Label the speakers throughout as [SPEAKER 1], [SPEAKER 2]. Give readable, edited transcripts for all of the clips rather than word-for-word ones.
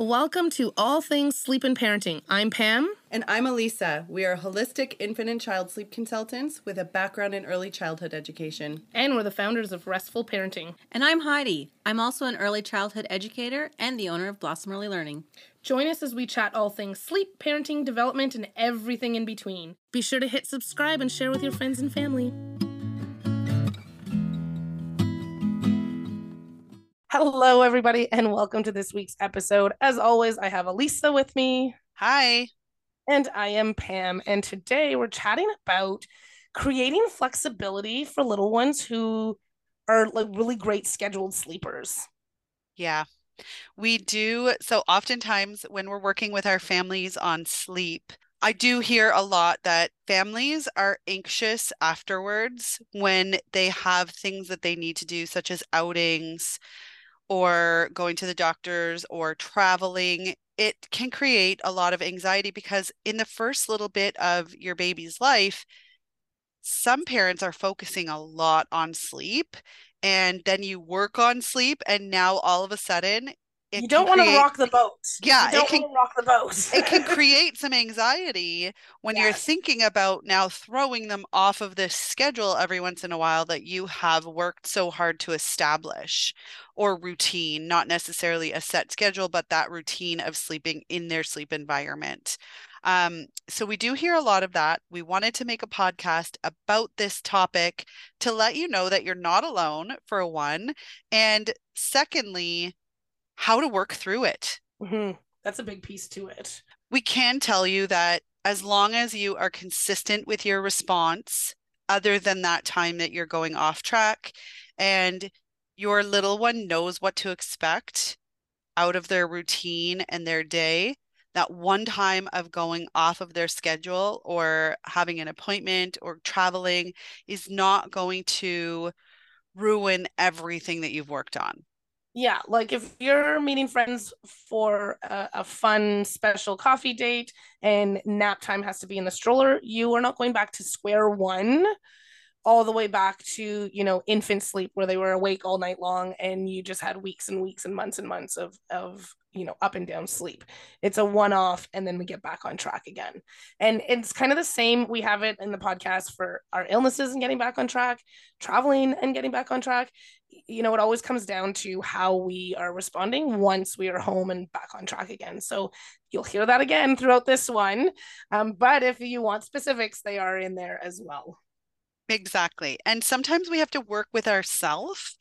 [SPEAKER 1] Welcome to All Things Sleep and Parenting. I'm Pam.
[SPEAKER 2] And I'm Elisa. We are holistic infant and child sleep consultants with a background in early childhood education.
[SPEAKER 1] And we're the founders of Restful Parenting.
[SPEAKER 3] And I'm Heidi. I'm also an early childhood educator and the owner of Blossom Early Learning.
[SPEAKER 1] Join us as we chat all things sleep, parenting, development, and everything in between. Be sure to hit subscribe and share with your friends and family. Hello, everybody, and welcome to this week's episode. As always, I have Elisa with me.
[SPEAKER 4] Hi.
[SPEAKER 1] And I am Pam. And today we're chatting about creating flexibility for little ones who are like really great scheduled sleepers.
[SPEAKER 4] Yeah, we do. So oftentimes when we're working with our families on sleep, I do hear a lot that families are anxious afterwards when they have things that they need to do, such as outings or going to the doctors or traveling. It can create a lot of anxiety because in the first little bit of your baby's life, some parents are focusing a lot on sleep, and then you work on sleep, and now all of a sudden
[SPEAKER 1] you don't want to rock the boat.
[SPEAKER 4] Yeah,
[SPEAKER 1] you don't want to rock the boat.
[SPEAKER 4] It can create some anxiety when you're thinking about now throwing them off of this schedule every once in a while that you have worked so hard to establish, or routine, not necessarily a set schedule, but that routine of sleeping in their sleep environment. So we do hear a lot of that. We wanted to make a podcast about this topic to let you know that you're not alone, for one, and secondly, how to work through it.
[SPEAKER 1] Mm-hmm. That's a big piece to it.
[SPEAKER 4] We can tell you that as long as you are consistent with your response, other than that time that you're going off track, and your little one knows what to expect out of their routine and their day, that one time of going off of their schedule or having an appointment or traveling is not going to ruin everything that you've worked on.
[SPEAKER 1] Yeah, like if you're meeting friends for a fun special coffee date and nap time has to be in the stroller, you are not going back to square one all the way back to, infant sleep where they were awake all night long and you just had weeks and weeks and months of up and down sleep. It's a one-off and then we get back on track again. And it's kind of the same. We have it in the podcast for our illnesses and getting back on track, traveling and getting back on track. It always comes down to how we are responding once we are home and back on track again. So you'll hear that again throughout this one. But if you want specifics, they are in there as well.
[SPEAKER 4] Exactly. And sometimes we have to work with ourselves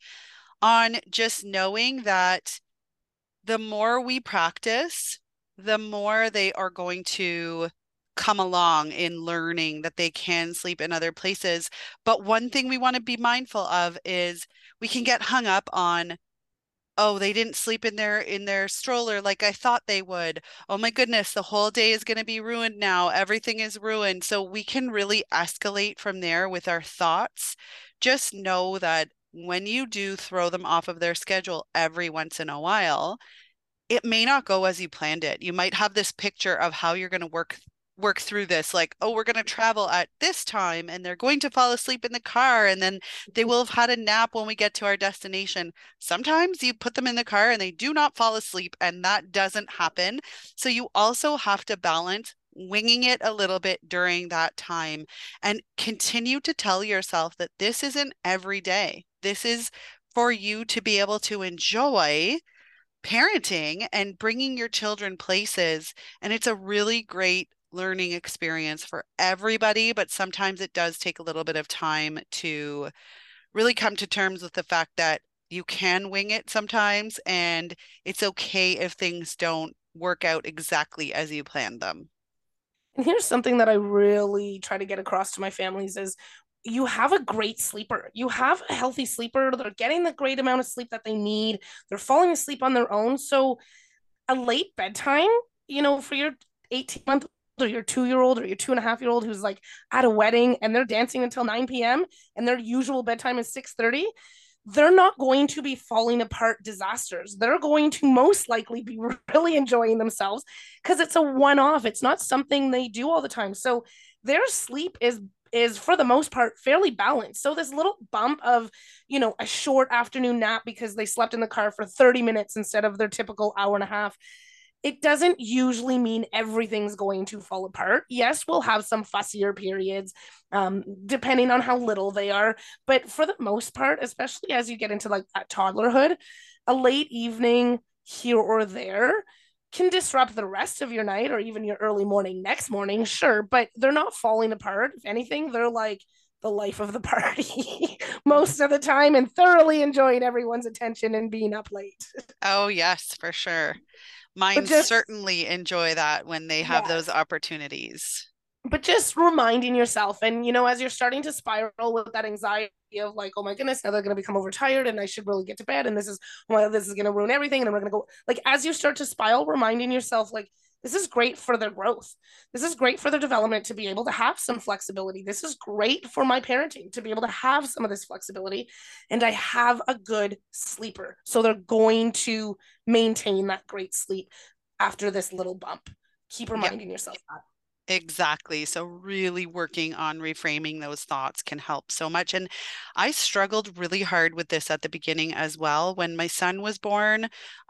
[SPEAKER 4] on just knowing that the more we practice, the more they are going to come along in learning that they can sleep in other places. But one thing we want to be mindful of is we can get hung up on, oh, they didn't sleep in their stroller like I thought they would. Oh my goodness, the whole day is going to be ruined now. Everything is ruined. So we can really escalate from there with our thoughts. Just know that when you do throw them off of their schedule every once in a while, it may not go as you planned it. You might have this picture of how you're going to work through this, like, oh, we're going to travel at this time and they're going to fall asleep in the car and then they will have had a nap when we get to our destination. Sometimes you put them in the car and they do not fall asleep, and that doesn't happen. So you also have to balance winging it a little bit during that time and continue to tell yourself that this isn't every day. This is for you to be able to enjoy parenting and bringing your children places. And it's a really great learning experience for everybody, but sometimes it does take a little bit of time to really come to terms with the fact that you can wing it sometimes, and it's okay if things don't work out exactly as you planned them.
[SPEAKER 1] And here's something that I really try to get across to my families is you have a great sleeper. You have a healthy sleeper. They're getting the great amount of sleep that they need. They're falling asleep on their own. So a late bedtime, for your 18-month or your 2-year-old or your 2.5-year-old who's like at a wedding and they're dancing until 9 p.m. and their usual bedtime is 6:30, they're not going to be falling apart disasters. They're going to most likely be really enjoying themselves because it's a one-off. It's not something they do all the time. So their sleep is for the most part fairly balanced. So this little bump of, a short afternoon nap because they slept in the car for 30 minutes instead of their typical hour and a half it doesn't usually mean everything's going to fall apart. Yes, we'll have some fussier periods, depending on how little they are. But for the most part, especially as you get into like that toddlerhood, a late evening here or there can disrupt the rest of your night or even your early morning next morning, sure, but they're not falling apart. If anything, they're like the life of the party most of the time and thoroughly enjoying everyone's attention and being up late.
[SPEAKER 4] Oh, yes, for sure.
[SPEAKER 1] But
[SPEAKER 4] Mine
[SPEAKER 1] just,
[SPEAKER 4] certainly enjoy that when they have those
[SPEAKER 1] yes,
[SPEAKER 4] opportunities.
[SPEAKER 1] but just reminding yourself, and as you're starting to spiral with that anxiety of like, oh my goodness, now they're going to become overtired and I should really get to bed, and this is going to ruin everything, and then we're going to go, like, as you start to spiral, reminding yourself like, this is great for their growth, this is great for their development, to be able to have some flexibility, this is great for my parenting to be able to have some of this flexibility, and I have a good sleeper, so they're going to maintain that great sleep after this little bump. Keep
[SPEAKER 4] Yeah,
[SPEAKER 1] reminding yourself that.
[SPEAKER 4] exactly. So really working on reframing those thoughts can help so much. And I struggled really hard with this at the beginning as well. When my son was born,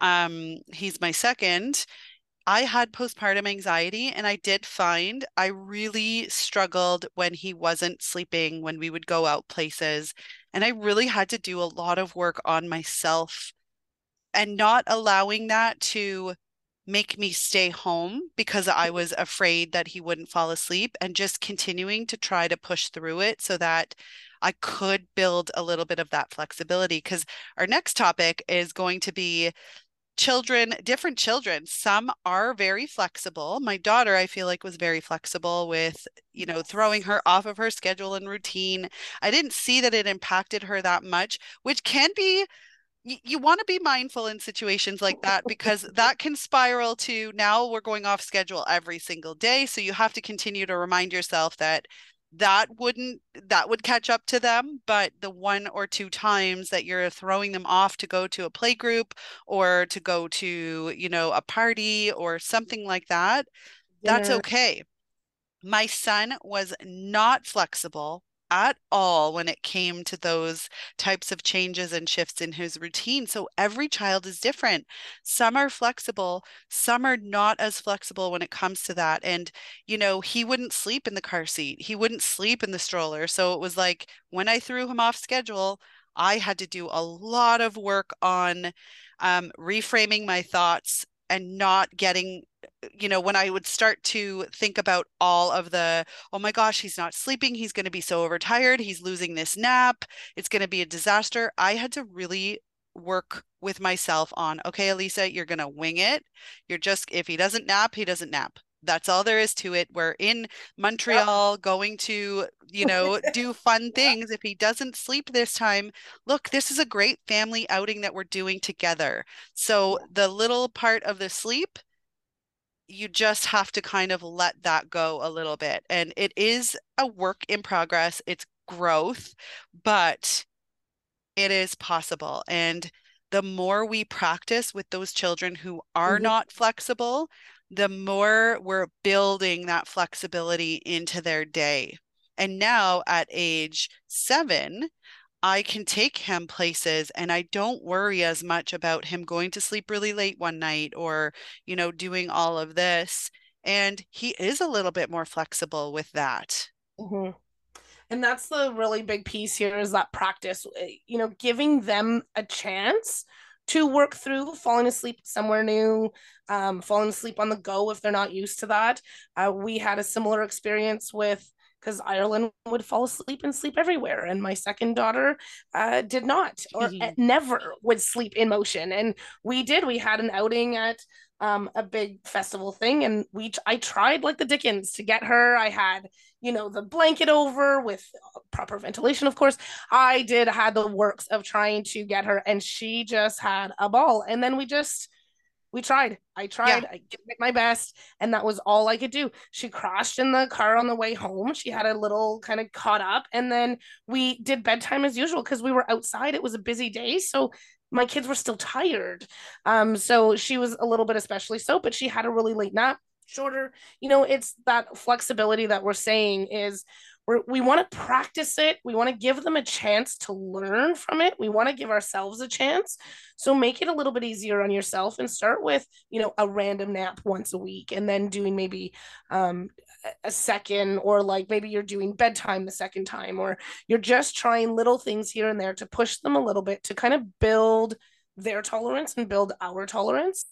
[SPEAKER 4] he's my second. I had postpartum anxiety, and I did find I really struggled when he wasn't sleeping, when we would go out places. And I really had to do a lot of work on myself and not allowing that to make me stay home because I was afraid that he wouldn't fall asleep, and just continuing to try to push through it so that I could build a little bit of that flexibility. Because our next topic is going to be children, different children. Some are very flexible. My daughter, I feel like, was very flexible with, throwing her off of her schedule and routine. I didn't see that it impacted her that much, which can be, you want to be mindful in situations like that, because that can spiral to now we're going off schedule every single day. So you have to continue to remind yourself that that would catch up to them, but the one or two times that you're throwing them off to go to a play group or to go to, a party or something like that, that's
[SPEAKER 1] Dinner.
[SPEAKER 4] okay. My son was not flexible at all when it came to those types of changes and shifts in his routine. So every child is different. Some are flexible, some are not as flexible when it comes to that. And, he wouldn't sleep in the car seat, he wouldn't sleep in the stroller. So it was like when I threw him off schedule, I had to do a lot of work on reframing my thoughts and not getting, when I would start to think about all of the, oh my gosh, he's not sleeping, he's going to be so overtired, he's losing this nap, it's going to be a disaster. I had to really work with myself on, okay, Elisa, you're going to wing it. If he doesn't nap, he doesn't nap. That's all there is to it. We're in
[SPEAKER 1] Yep.
[SPEAKER 4] Montreal going to, do fun things. If he doesn't sleep this time, look, this is a great family outing that we're doing together. So
[SPEAKER 1] Yeah.
[SPEAKER 4] the little part of the sleep, you just have to kind of let that go a little bit. And it is a work in progress, it's growth, but it is possible. And the more we practice with those children who are
[SPEAKER 1] Mhm.
[SPEAKER 4] not flexible, the more we're building that flexibility into their day. And now at age 7, I can take him places and I don't worry as much about him going to sleep really late one night or, doing all of this. And he is a little bit more flexible with that.
[SPEAKER 1] Mhm. And that's the really big piece here, is that practice, giving them a chance to work through falling asleep somewhere new, falling asleep on the go if they're not used to that. We had a similar experience with, because Ireland would fall asleep and sleep everywhere, and my second daughter did not, or never would sleep in motion. And we had an outing at a big festival thing, and I tried like the Dickens to get her. I had the blanket over with proper ventilation, of course. Had the works of trying to get her, and she just had a ball. And then we tried. I
[SPEAKER 4] Yeah.
[SPEAKER 1] tried. I did my best, and that was all I could do. She crashed in the car on the way home. She had a little kind of caught up, and then we did bedtime as usual because we were outside. It was a busy day, so my kids were still tired. So she was a little bit especially so, but she had a really late nap. shorter. It's that flexibility that we're saying is we want to practice it. We want to give them a chance to learn from it. We want to give ourselves a chance. So make it a little bit easier on yourself and start with, a random nap once a week and then doing maybe a second, or like maybe you're doing bedtime the second time, or you're just trying little things here and there to push them a little bit to kind of build their tolerance and build our tolerance.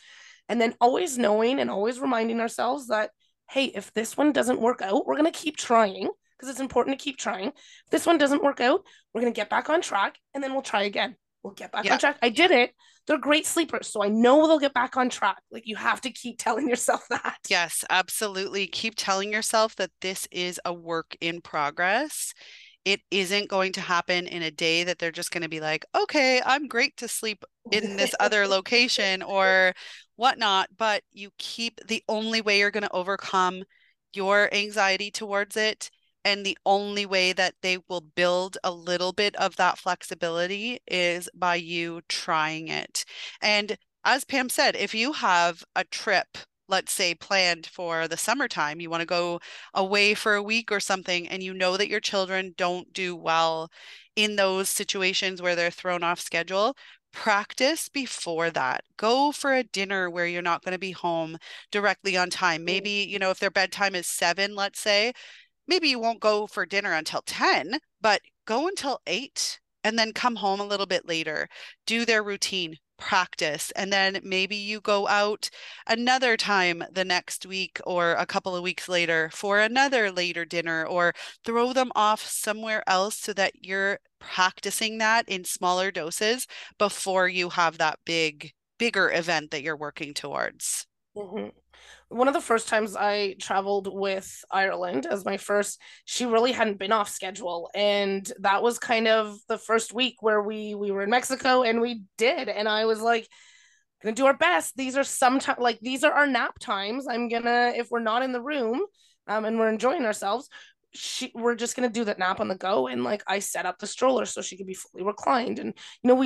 [SPEAKER 1] And then always knowing and always reminding ourselves that, hey, if this one doesn't work out, we're going to keep trying, because it's important to keep trying. If this one doesn't work out, we're going to get back on track, and then we'll try again. We'll get back on track. I did it. They're great sleepers, so I know they'll get back on track. Like, you have to keep telling yourself that.
[SPEAKER 4] Yes, absolutely. Keep telling yourself that this is a work in progress. It isn't going to happen in a day that they're just going to be like, okay, I'm great to sleep in this other location or whatnot. But the only way you're going to overcome your anxiety towards it, and the only way that they will build a little bit of that flexibility, is by you trying it. And as Pam said, if you have a trip, let's say, planned for the summertime, you want to go away for a week or something, and you know that your children don't do well in those situations where they're thrown off schedule, practice before that. Go for a dinner where you're not going to be home directly on time. Maybe, if their bedtime is 7, let's say, maybe you won't go for dinner until 10, but go until 8 and then come home a little bit later. Do their routine, practice, and then maybe you go out another time the next week or a couple of weeks later for another later dinner, or throw them off somewhere else so that you're practicing that in smaller doses before you have that bigger event that you're working towards.
[SPEAKER 1] Mm-hmm. One of the first times I traveled with Ireland as my first, she really hadn't been off schedule. And that was kind of the first week where we were in Mexico, and we did. And I was like, gonna do our best. These are sometimes, like, these are our nap times. If we're not in the room, and we're enjoying ourselves, we're just gonna do that nap on the go. And like, I set up the stroller so she could be fully reclined, and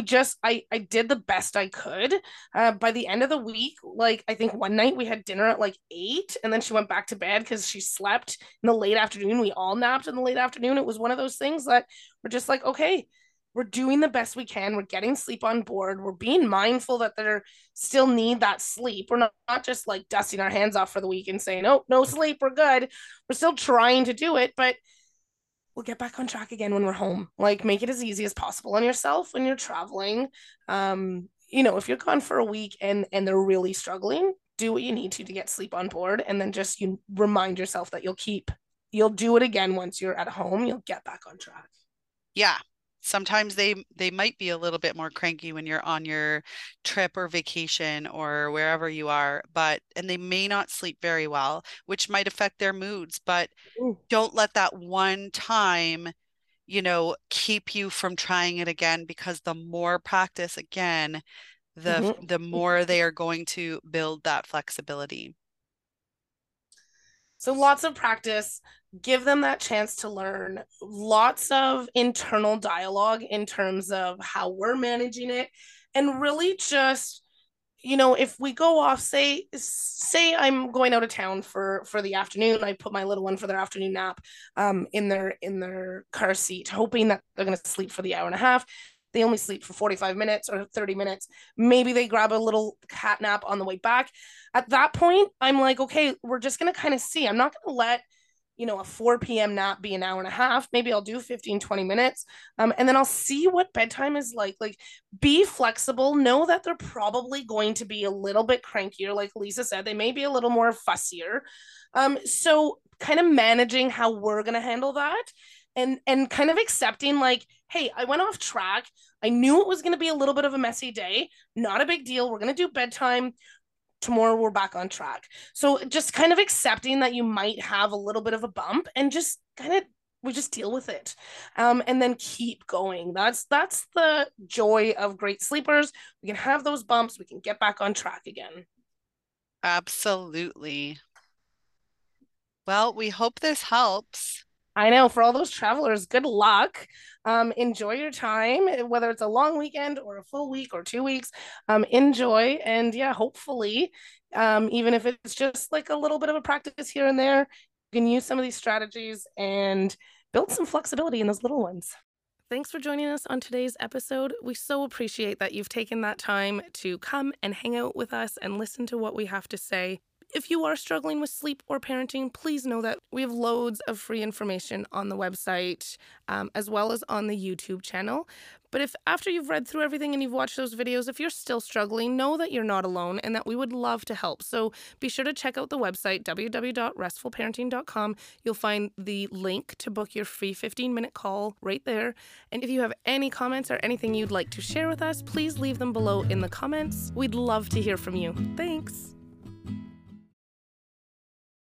[SPEAKER 1] I did the best I could. By the end of the week, like, I think one night we had dinner at like 8, and then she went back to bed because she slept in the late afternoon. We all napped in the late afternoon. It was one of those things that we're just like, okay, we're doing the best we can. We're getting sleep on board. We're being mindful that they still need that sleep. We're not just like dusting our hands off for the week and saying, oh, no sleep, we're good. We're still trying to do it, but we'll get back on track again when we're home. Like, make it as easy as possible on yourself when you're traveling. If you're gone for a week and they're really struggling, do what you need to get sleep on board, and then just you remind yourself that you'll do it again once you're at home. You'll get back on track.
[SPEAKER 4] Yeah. Sometimes they might be a little bit more cranky when you're on your trip or vacation or wherever you are, and they may not sleep very well, which might affect their moods, but don't let that one time, keep you from trying it again, because the more practice again, the more they are going to build that flexibility.
[SPEAKER 1] So lots of practice, give them that chance to learn, lots of internal dialogue in terms of how we're managing it, and really just, if we go off, say I'm going out of town for the afternoon, I put my little one for their afternoon nap in their car seat, hoping that they're going to sleep for the hour and a half. They only sleep for 45 minutes or 30 minutes. Maybe they grab a little cat nap on the way back. At that point, I'm like, okay, we're just going to kind of see. I'm not going to let, a 4 p.m. nap be an hour and a half. Maybe I'll do 15, 20 minutes. And then I'll see what bedtime is like. Like, be flexible. Know that they're probably going to be a little bit crankier. Like Lisa said, they may be a little more fussier. So kind of managing how we're going to handle that, and kind of accepting, like, hey, I went off track. I knew it was going to be a little bit of a messy day. Not a big deal. We're going to do bedtime. Tomorrow we're back on track. So just kind of accepting that you might have a little bit of a bump, and just we just deal with it, and then keep going. That's the joy of great sleepers. We can have those bumps. We can get back on track again.
[SPEAKER 4] Absolutely. Well, we hope this helps.
[SPEAKER 1] I know, for all those travelers, good luck. Enjoy your time, whether it's a long weekend or a full week or 2 weeks. Enjoy, and yeah, hopefully, even if it's just like a little bit of a practice here and there, you can use some of these strategies and build some flexibility in those little ones. Thanks for joining us on today's episode. We so appreciate that you've taken that time to come and hang out with us and listen to what we have to say. If you are struggling with sleep or parenting, please know that we have loads of free information on the website, as well as on the YouTube channel. But if after you've read through everything and you've watched those videos, if you're still struggling, know that you're not alone and that we would love to help. So be sure to check out the website, www.restfulparenting.com. You'll find the link to book your free 15-minute call right there. And if you have any comments or anything you'd like to share with us, please leave them below in the comments. We'd love to hear from you. Thanks.